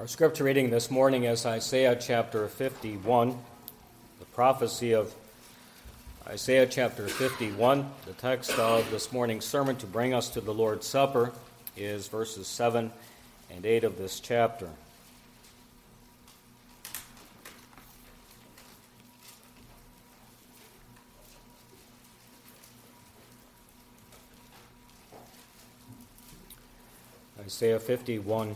Our scripture reading this morning is Isaiah chapter 51, the prophecy of Isaiah chapter 51. The text of this morning's sermon to bring us to the Lord's Supper is verses 7 and 8 of this chapter. Isaiah 51.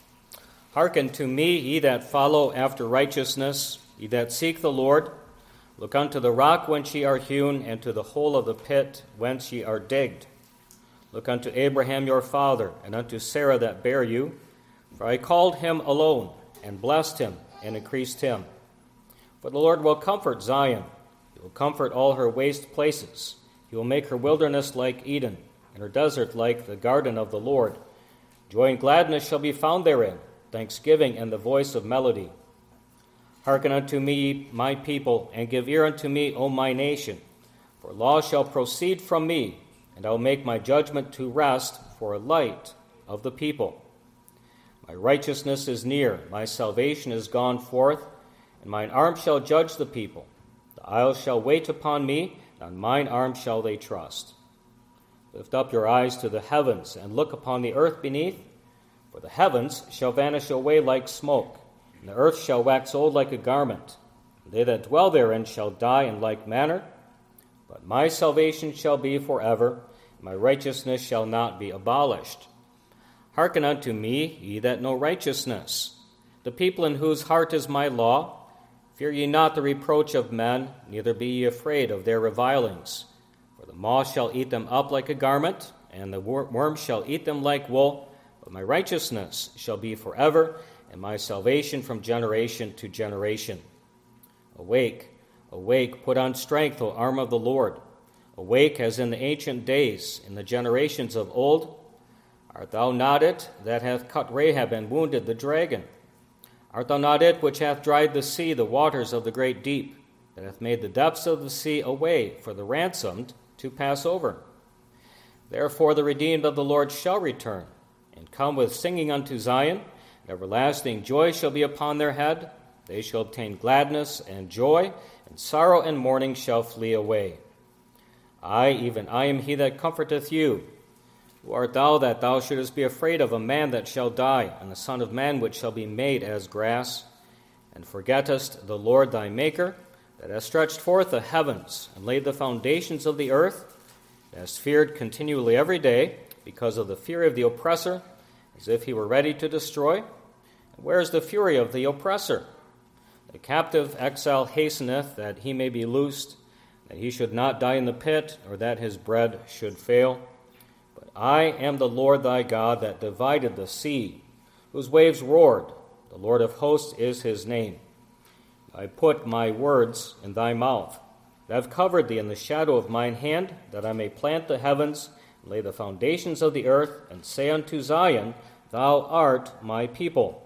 Hearken to me, ye that follow after righteousness, ye that seek the Lord. Look unto the rock whence ye are hewn, and to the hole of the pit whence ye are digged. Look unto Abraham your father, and unto Sarah that bare you. For I called him alone, and blessed him, and increased him. For the Lord will comfort Zion. He will comfort all her waste places. He will make her wilderness like Eden, and her desert like the garden of the Lord. Joy and gladness shall be found therein, thanksgiving and the voice of melody. Hearken unto me, my people, and give ear unto me, O my nation. For law shall proceed from me, and I will make my judgment to rest for a light of the people. My righteousness is near, my salvation is gone forth, and mine arm shall judge the people. The isles shall wait upon me, and on mine arm shall they trust. Lift up your eyes to the heavens, and look upon the earth beneath. For the heavens shall vanish away like smoke, and the earth shall wax old like a garment. And they that dwell therein shall die in like manner. But my salvation shall be forever, and my righteousness shall not be abolished. Hearken unto me, ye that know righteousness, the people in whose heart is my law. Fear ye not the reproach of men, neither be ye afraid of their revilings. For the moth shall eat them up like a garment, and the worm shall eat them like wool. But my righteousness shall be forever, and my salvation from generation to generation. Awake, awake, put on strength, O arm of the Lord. Awake as in the ancient days, in the generations of old. Art thou not it that hath cut Rahab and wounded the dragon? Art thou not it which hath dried the sea, the waters of the great deep, that hath made the depths of the sea a way for the ransomed to pass over? Therefore the redeemed of the Lord shall return, and come with singing unto Zion. Everlasting joy shall be upon their head. They shall obtain gladness and joy, and sorrow and mourning shall flee away. I, even I, am he that comforteth you. Who art thou that thou shouldest be afraid of a man that shall die, and the son of man which shall be made as grass? And forgettest the Lord thy Maker, that hast stretched forth the heavens, and laid the foundations of the earth, that hast feared continually every day, because of the fury of the oppressor, as if he were ready to destroy? And where is the fury of the oppressor? The captive exile hasteneth, that he may be loosed, that he should not die in the pit, or that his bread should fail. But I am the Lord thy God, that divided the sea, whose waves roared. The Lord of hosts is his name. I put my words in thy mouth. I have covered thee in the shadow of mine hand, that I may plant the heavens, lay the foundations of the earth, and say unto Zion, Thou art my people.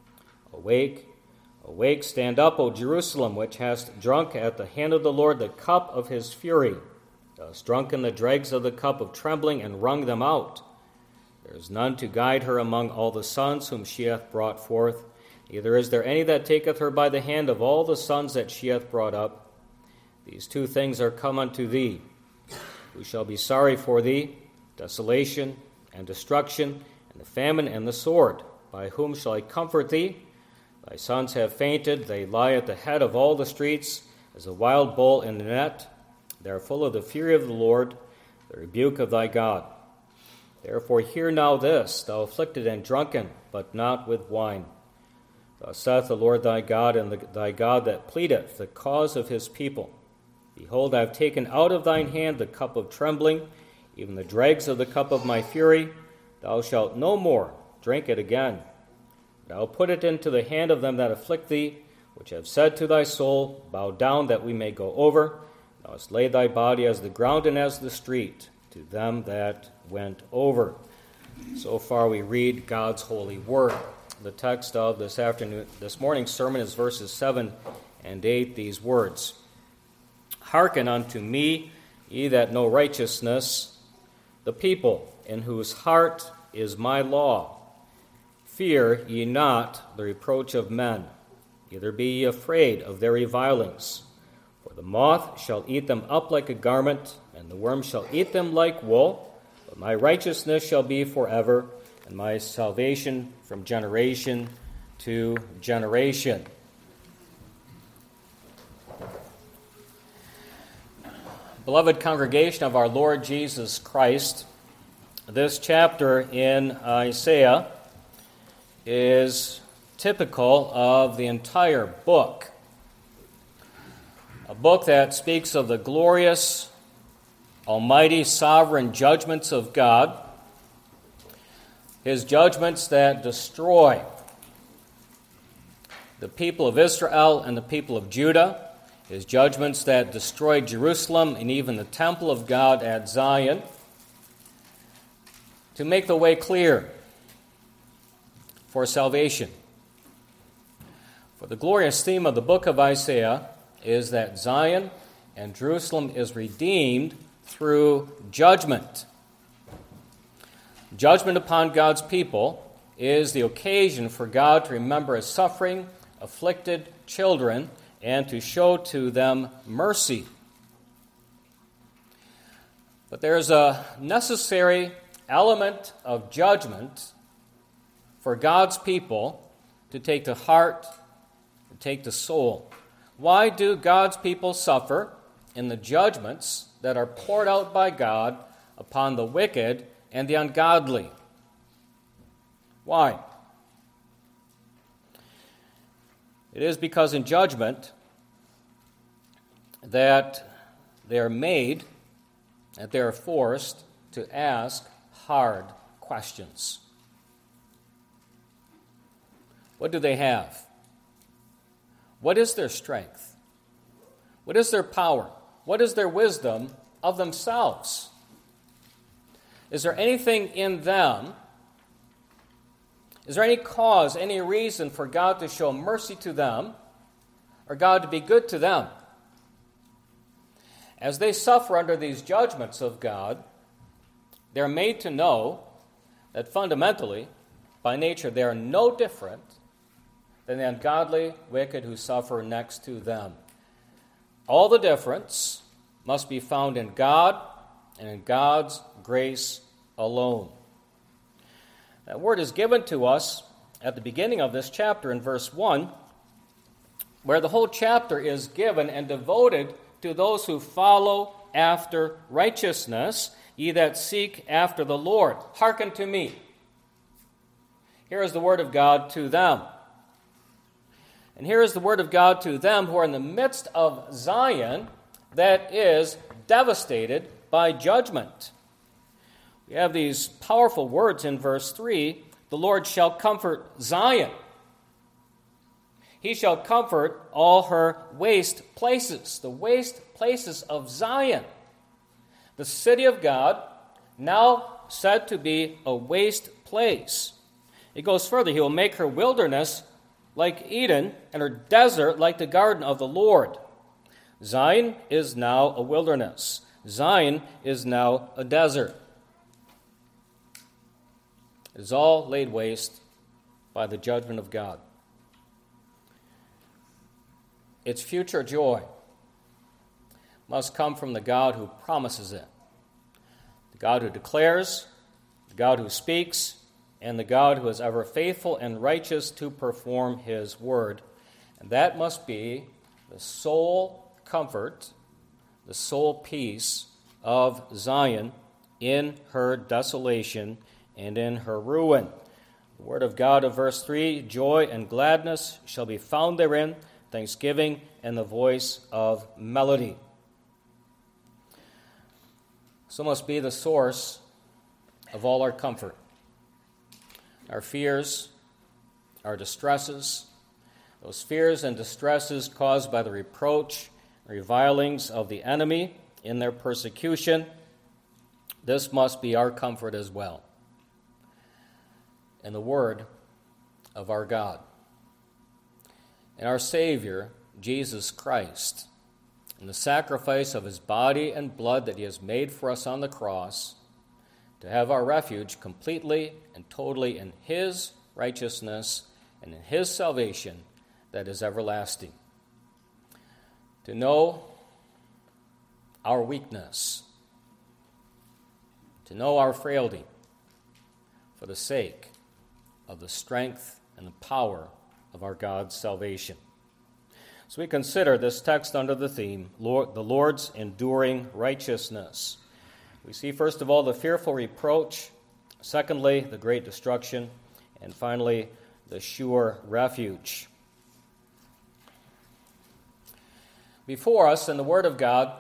Awake, awake, stand up, O Jerusalem, which hast drunk at the hand of the Lord the cup of his fury. Thou hast drunken the dregs of the cup of trembling, and wrung them out. There is none to guide her among all the sons whom she hath brought forth, neither is there any that taketh her by the hand of all the sons that she hath brought up. These two things are come unto thee. Who shall be sorry for thee? Desolation and destruction, and the famine and the sword. By whom shall I comfort thee? Thy sons have fainted, they lie at the head of all the streets, as a wild bull in the net. They are full of the fury of the Lord, the rebuke of thy God. Therefore hear now this, thou afflicted and drunken, but not with wine. Thus saith the Lord thy God, and thy God that pleadeth the cause of his people. Behold, I have taken out of thine hand the cup of trembling, even the dregs of the cup of my fury. Thou shalt no more drink it again. But I will put it into the hand of them that afflict thee, which have said to thy soul, Bow down that we may go over. Thou hast laid thy body as the ground and as the street to them that went over. So far we read God's holy word. The text of this morning's sermon is verses 7 and 8, these words. Hearken unto me, ye that know righteousness, the people in whose heart is my law. fear ye not the reproach of men, neither be ye afraid of their revilings. For the moth shall eat them up like a garment, and the worm shall eat them like wool. But my righteousness shall be forever, and my salvation from generation to generation. Beloved congregation of our Lord Jesus Christ, this chapter in Isaiah is typical of the entire book. A book that speaks of the glorious, almighty, sovereign judgments of God, His judgments that destroy the people of Israel and the people of Judah, His judgments that destroyed Jerusalem and even the temple of God at Zion, to make the way clear for salvation. For the glorious theme of the book of Isaiah is that Zion and Jerusalem is redeemed through judgment. Judgment upon God's people is the occasion for God to remember His suffering, afflicted children, and to show to them mercy. But there is a necessary element of judgment for God's people to take to heart, to take to soul. Why do God's people suffer in the judgments that are poured out by God upon the wicked and the ungodly? Why? It is because in judgment that they are made, that they are forced to ask hard questions. What do they have? What is their strength? What is their power? What is their wisdom of themselves? Is there anything in them? Is there any cause, any reason for God to show mercy to them or God to be good to them? As they suffer under these judgments of God, they're made to know that fundamentally, by nature, they are no different than the ungodly, wicked who suffer next to them. All the difference must be found in God and in God's grace alone. That word is given to us at the beginning of this chapter in verse 1, where the whole chapter is given and devoted to those who follow after righteousness, ye that seek after the Lord. Hearken to me. Here is the word of God to them. And here is the word of God to them who are in the midst of Zion that is devastated by judgment. We have these powerful words in verse 3, the Lord shall comfort Zion. He shall comfort all her waste places, the waste places of Zion. The city of God, now said to be a waste place. It goes further. He will make her wilderness like Eden and her desert like the garden of the Lord. Zion is now a wilderness. Zion is now a desert. It is all laid waste by the judgment of God. Its future joy must come from the God who promises it, the God who declares, the God who speaks, and the God who is ever faithful and righteous to perform His word. And that must be the sole comfort, the sole peace of Zion in her desolation and in her ruin. The word of God of verse 3, joy and gladness shall be found therein, thanksgiving and the voice of melody. So must be the source of all our comfort. Our fears, our distresses, those fears and distresses caused by the reproach, revilings of the enemy in their persecution, this must be our comfort as well. And the word of our God. And our Savior, Jesus Christ, and the sacrifice of His body and blood that He has made for us on the cross, to have our refuge completely and totally in His righteousness and in his salvation that is everlasting. To know our weakness, to know our frailty, for the sake of the strength and the power of our God's salvation. So we consider this text under the theme, the Lord's enduring righteousness. We see, first of all, the fearful reproach, secondly, the great destruction, and finally, the sure refuge. Before us in the Word of God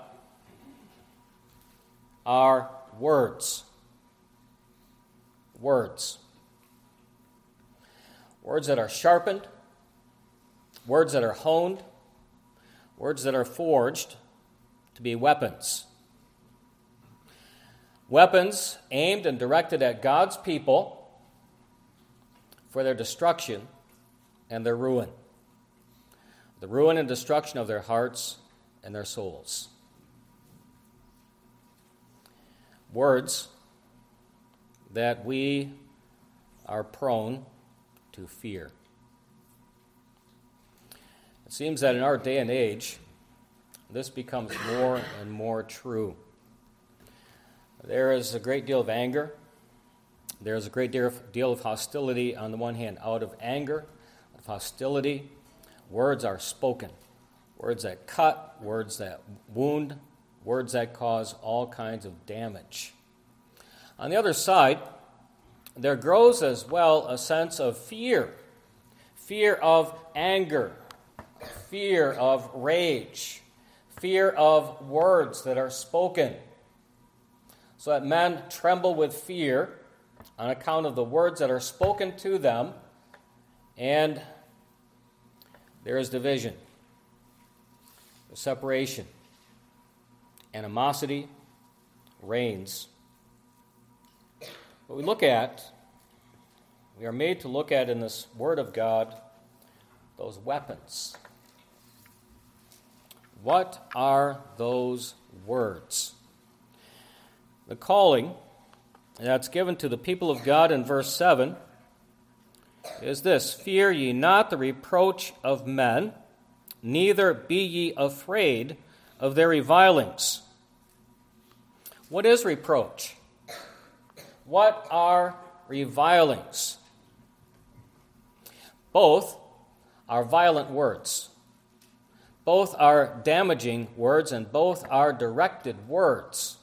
are words. Words. Words that are sharpened, words that are honed, words that are forged to be weapons. Weapons aimed and directed at God's people for their destruction and their ruin. The ruin and destruction of their hearts and their souls. Words that we are prone to fear. It seems that in our day and age, this becomes more and more true. There is a great deal of anger. There is a great deal of hostility on the one hand. Out of anger, of hostility, words are spoken. Words that cut, words that wound, words that cause all kinds of damage. On the other side, there grows as well a sense of fear. Fear of anger. Fear of rage. Fear of words that are spoken. So that men tremble with fear on account of the words that are spoken to them, and there is division, separation, animosity reigns. What we are made to look at in this Word of God, those weapons. What are those words? The calling that's given to the people of God in verse 7 is this: fear ye not the reproach of men, neither be ye afraid of their revilings. What is reproach? What are revilings? Both are violent words. Both are damaging words, and both are directed words.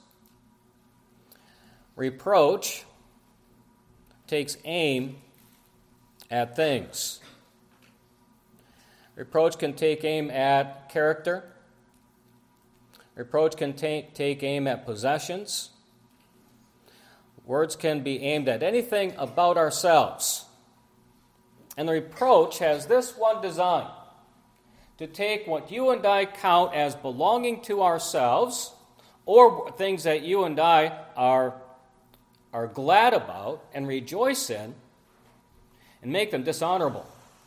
Reproach takes aim at things. Reproach can take aim at character. Reproach can take aim at possessions. Words can be aimed at anything about ourselves. And the reproach has this one design: to take what you and I count as belonging to ourselves, or things that you and I are glad about and rejoice in, and make them dishonorable.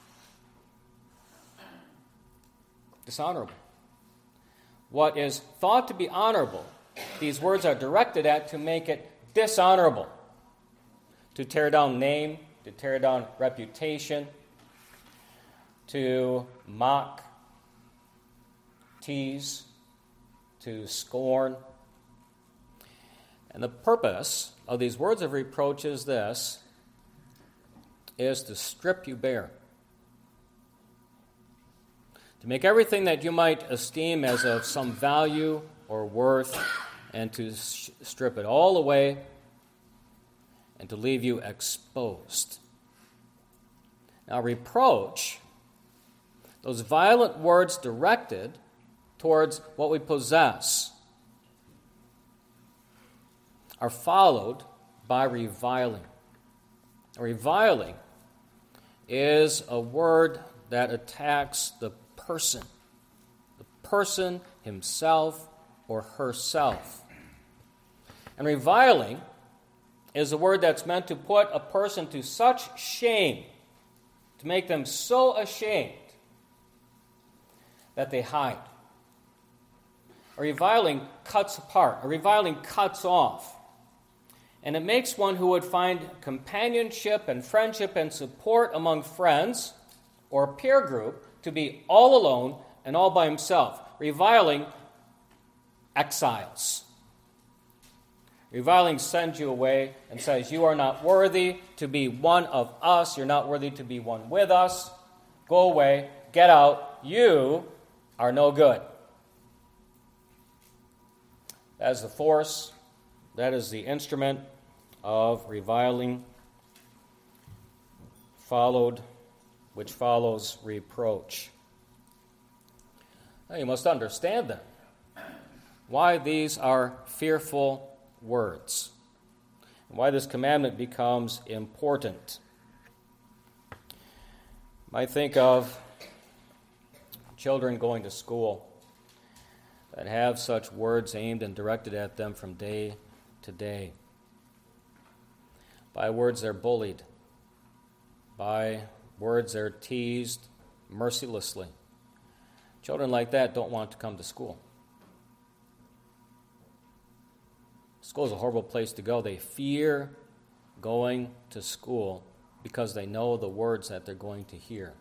Dishonorable. What is thought to be honorable, these words are directed at to make it dishonorable, to tear down name, to tear down reputation, to mock, tease, to scorn. And the purpose of these words of reproach is this: is to strip you bare. To make everything that you might esteem as of some value or worth, and to strip it all away, and to leave you exposed. Now, reproach, those violent words directed towards what we possess, are followed by reviling. Reviling is a word that attacks the person himself or herself. And reviling is a word that's meant to put a person to such shame, to make them so ashamed that they hide. A reviling cuts apart. A reviling cuts off. And it makes one who would find companionship and friendship and support among friends or peer group to be all alone and all by himself. Reviling exiles. Reviling sends you away and says, you are not worthy to be one of us. You're not worthy to be one with us. Go away. Get out. You are no good. That is the force. That is the instrument of reviling, which follows reproach. Now you must understand then why these are fearful words, and why this commandment becomes important. You might think of children going to school that have such words aimed and directed at them from day to day. By words they're bullied. By words they're teased mercilessly. Children like that don't want to come to school. School is a horrible place to go. They fear going to school because they know the words that they're going to hear.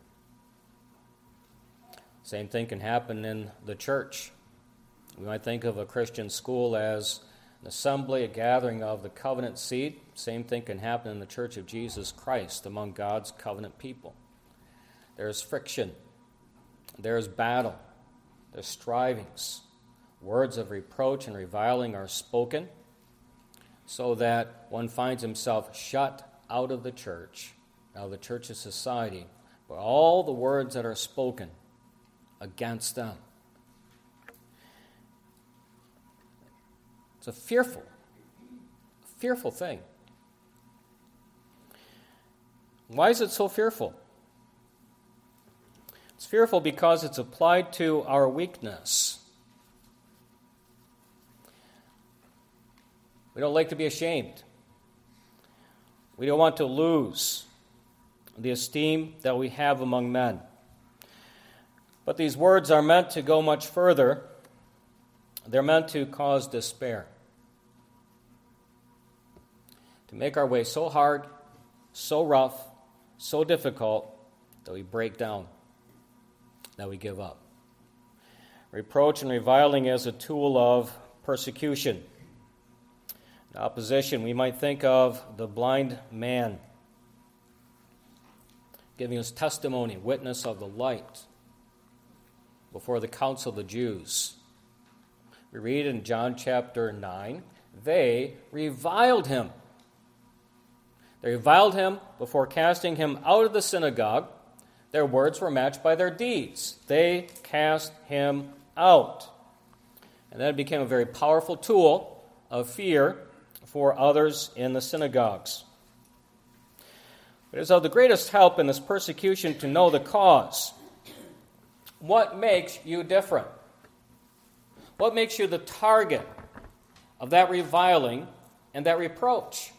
Same thing can happen in the church. We might think of a Christian school as an assembly, a gathering of the covenant seed. Same thing can happen in the Church of Jesus Christ among God's covenant people. There's friction. There's battle. There's strivings. Words of reproach and reviling are spoken so that one finds himself shut out of the church, out of the church's society, by all the words that are spoken against them. It's a fearful thing. Why is it so fearful? It's fearful because it's applied to our weakness. We don't like to be ashamed. We don't want to lose the esteem that we have among men. But these words are meant to go much further. They're meant to cause despair. To make our way so hard, so rough, so difficult, that we break down, that we give up. Reproach and reviling is a tool of persecution. In opposition, we might think of the blind man giving his testimony, witness of the light before the council of the Jews. We read in John chapter 9, they reviled him. They reviled him before casting him out of the synagogue. Their words were matched by their deeds. They cast him out. And that became a very powerful tool of fear for others in the synagogues. It is of the greatest help in this persecution to know the cause. What makes you different? What makes you the target of that reviling and that reproach?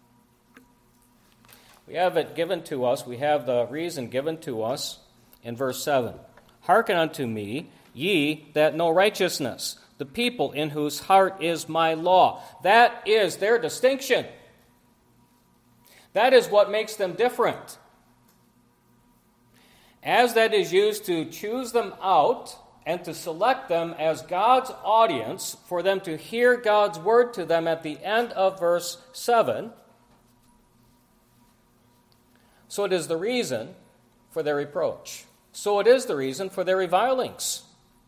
We have it given to us. We have the reason given to us in verse 7. Hearken unto me, ye that know righteousness, the people in whose heart is my law. That is their distinction. That is what makes them different. As that is used to choose them out and to select them as God's audience for them to hear God's word to them at the end of verse 7, so it is the reason for their reproach. So it is the reason for their revilings.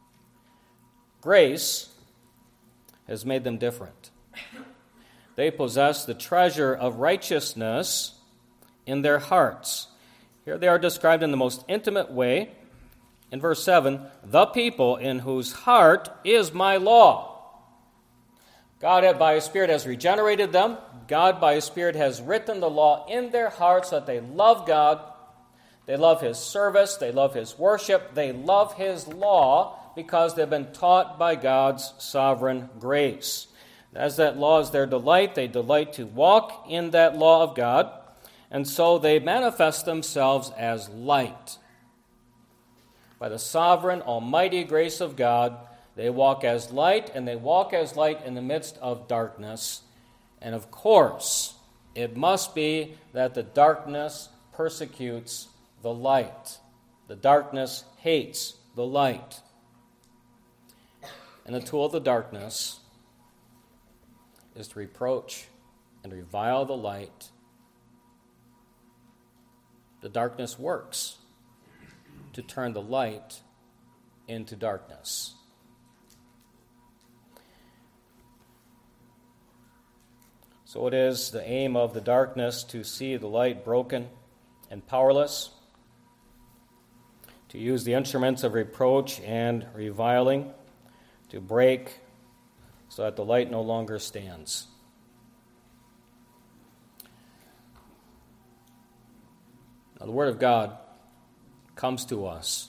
Grace has made them different. They possess the treasure of righteousness in their hearts. Here they are described in the most intimate way. In verse 7, the people in whose heart is my law. God, by His Spirit, has regenerated them. God, by His Spirit, has written the law in their hearts so that they love God. They love His service. They love His worship. They love His law because they've been taught by God's sovereign grace. As that law is their delight, they delight to walk in that law of God, and so they manifest themselves as light. By the sovereign, almighty grace of God, they walk as light, and they walk as light in the midst of darkness. And of course, it must be that the darkness persecutes the light. The darkness hates the light. And the tool of the darkness is to reproach and revile the light. The darkness works to turn the light into darkness. So it is the aim of the darkness to see the light broken and powerless, to use the instruments of reproach and reviling to break so that the light no longer stands. Now, the Word of God comes to us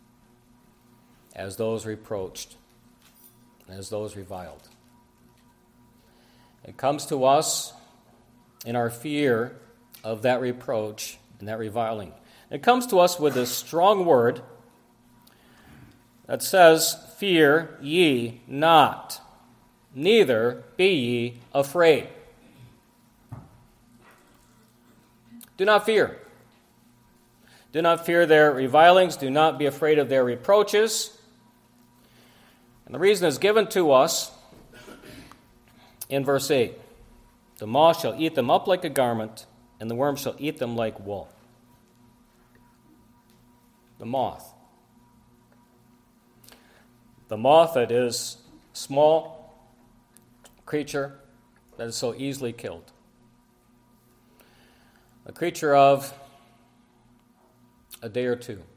as those reproached, as those reviled. It comes to us in our fear of that reproach and that reviling. It comes to us with a strong word that says, "Fear ye not, neither be ye afraid." Do not fear. Do not fear their revilings. Do not be afraid of their reproaches. And the reason is given to us in verse 8. The moth shall eat them up like a garment, and the worm shall eat them like wool. The moth. The moth that is small creature that is so easily killed. A creature of a day or two.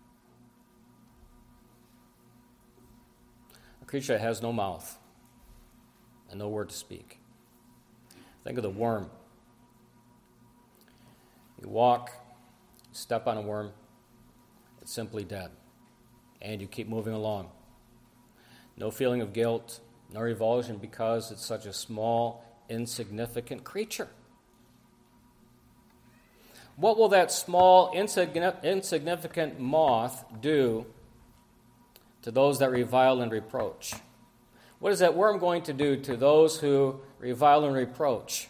A creature that has no mouth and no word to speak. Think of the worm. You walk, step on a worm, it's simply dead. And you keep moving along. No feeling of guilt, no revulsion because it's such a small, insignificant creature. What will that small, insignificant moth do to those that revile and reproach? What is that worm going to do to those who revile and reproach?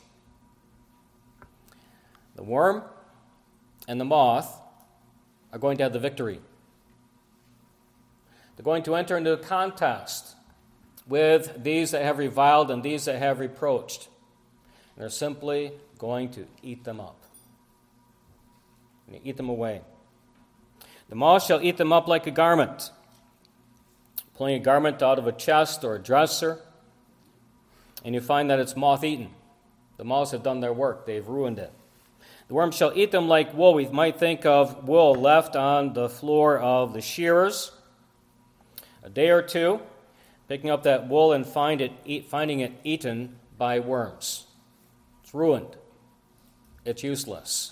The worm and the moth are going to have the victory. They're going to enter into a contest with these that have reviled and these that have reproached. And they're simply going to eat them up. And eat them away. The moth shall eat them up like a garment. Pulling a garment out of a chest or a dresser, and you find that it's moth-eaten. The moths have done their work. They've ruined it. The worm shall eat them like wool. We might think of wool left on the floor of the shearers. A day or two, picking up that wool and finding it eaten by worms. It's ruined. It's useless.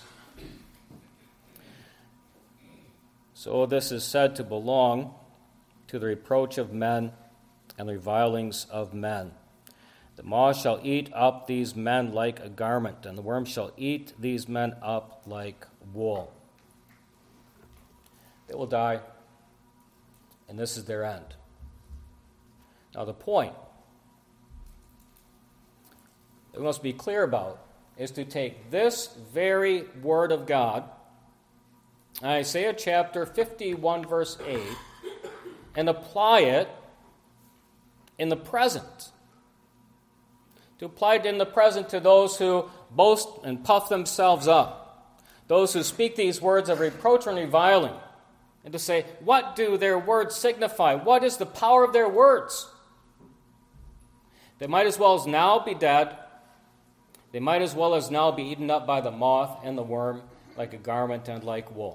So this is said to belong to the reproach of men and the revilings of men. The moth shall eat up these men like a garment, and the worm shall eat these men up like wool. They will die, and this is their end. Now the point that we must be clear about is to take this very word of God, Isaiah chapter 51, verse 8, and apply it in the present. To apply it in the present to those who boast and puff themselves up, those who speak these words of reproach and reviling, and to say, what do their words signify? What is the power of their words? They might as well as now be dead. They might as well as now be eaten up by the moth and the worm like a garment and like wool.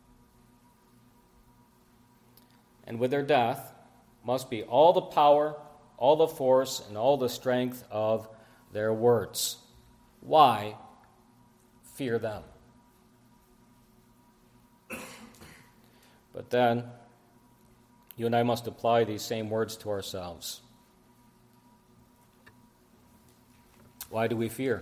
And with their death must be all the power, all the force, and all the strength of their words. Why fear them? But then, you and I must apply these same words to ourselves. Why do we fear?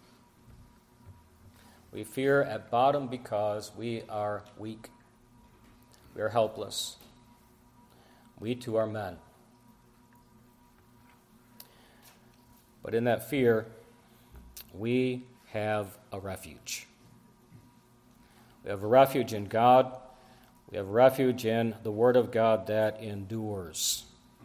We fear at bottom because we are weak. We are helpless. We too are men. But in that fear, we have a refuge. We have a refuge in God. We have refuge in the Word of God that endures.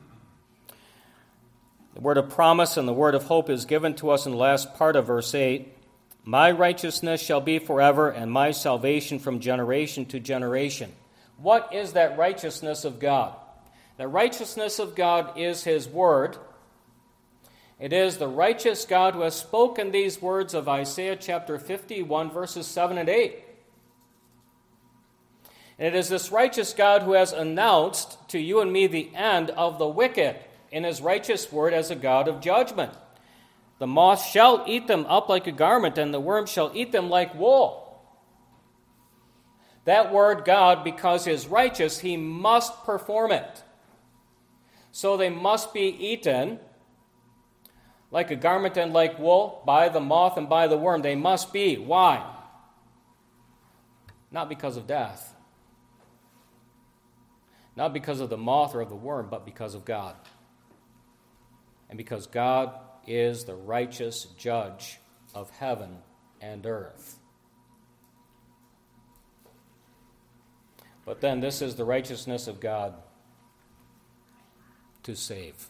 The word of promise and the word of hope is given to us in the last part of verse 8. My righteousness shall be forever, and my salvation from generation to generation. What is that righteousness of God? The righteousness of God is His Word. It is the righteous God who has spoken these words of Isaiah chapter 51, verses 7 and 8. And it is this righteous God who has announced to you and me the end of the wicked in His righteous word as a God of judgment. The moth shall eat them up like a garment, and the worm shall eat them like wool. That word, God, because He is righteous, He must perform it. So they must be eaten like a garment and like wool by the moth and by the worm. They must be. Why? Not because of death. Not because of the moth or of the worm, but because of God. And because God is the righteous judge of heaven and earth. But then this is the righteousness of God to save.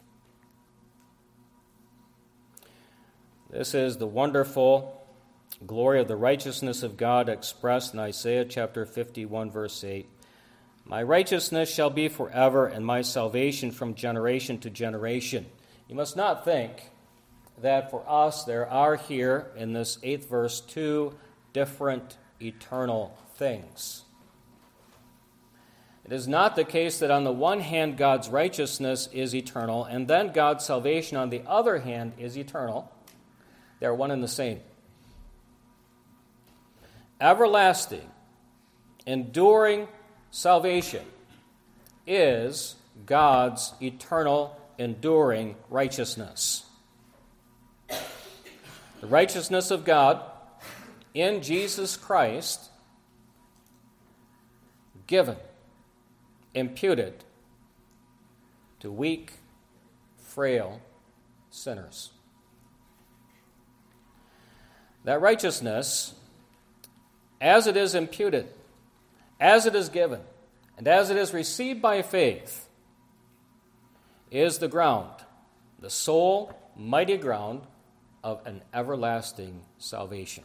This is the wonderful glory of the righteousness of God expressed in Isaiah chapter 51, verse 8. My righteousness shall be forever, and my salvation from generation to generation. You must not think that for us there are here in this 8th verse 2 different eternal things. It is not the case that on the one hand God's righteousness is eternal, and then God's salvation on the other hand is eternal. They are one and the same. Everlasting, enduring salvation is God's eternal, enduring righteousness. The righteousness of God in Jesus Christ, given, imputed to weak, frail sinners. That righteousness, as it is imputed, as it is given, and as it is received by faith, is the ground, the sole, mighty ground of an everlasting salvation.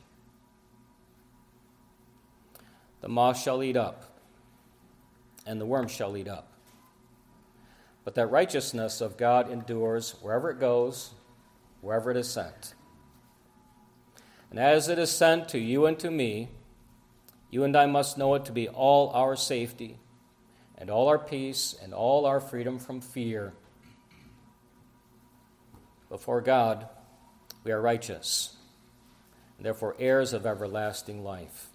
The moth shall eat up, and the worm shall eat up. But that righteousness of God endures wherever it goes, wherever it is sent. And as it is sent to you and to me, you and I must know it to be all our safety, and all our peace, and all our freedom from fear. Before God, we are righteous, and therefore heirs of everlasting life.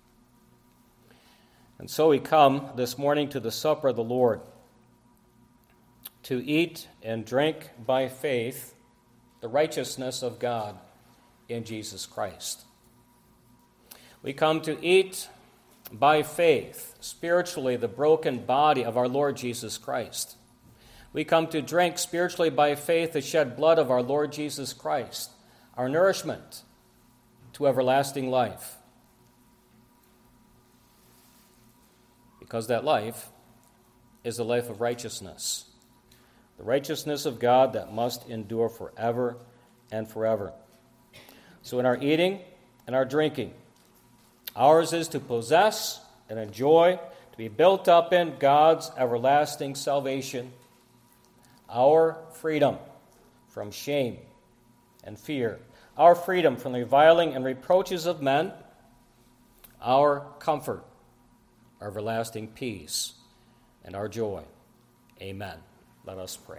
And so we come this morning to the supper of the Lord, to eat and drink by faith the righteousness of God in Jesus Christ. We come to eat by faith, spiritually, the broken body of our Lord Jesus Christ. We come to drink spiritually by faith the shed blood of our Lord Jesus Christ, our nourishment to everlasting life. Because that life is the life of righteousness, the righteousness of God that must endure forever and forever. So in our eating and our drinking, ours is to possess and enjoy, to be built up in God's everlasting salvation, our freedom from shame and fear, our freedom from the reviling and reproaches of men, our comfort, our everlasting peace, and our joy. Amen. Let us pray.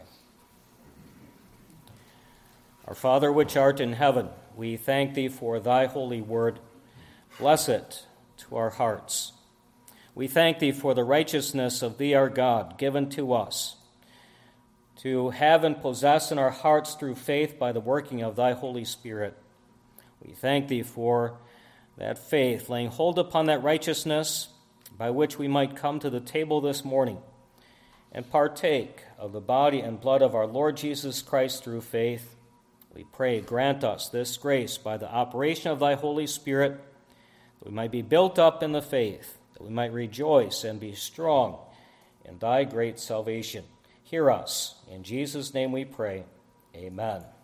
Our Father, which art in heaven, we thank Thee for Thy holy word. Bless it to our hearts. We thank Thee for the righteousness of Thee, our God, given to us, to have and possess in our hearts through faith by the working of Thy Holy Spirit. We thank Thee for that faith, laying hold upon that righteousness by which we might come to the table this morning and partake of the body and blood of our Lord Jesus Christ through faith, We pray, grant us this grace by the operation of thy Holy Spirit, that we might be built up in the faith, that we might rejoice and be strong in thy great salvation. Hear us. In Jesus' name we pray. Amen.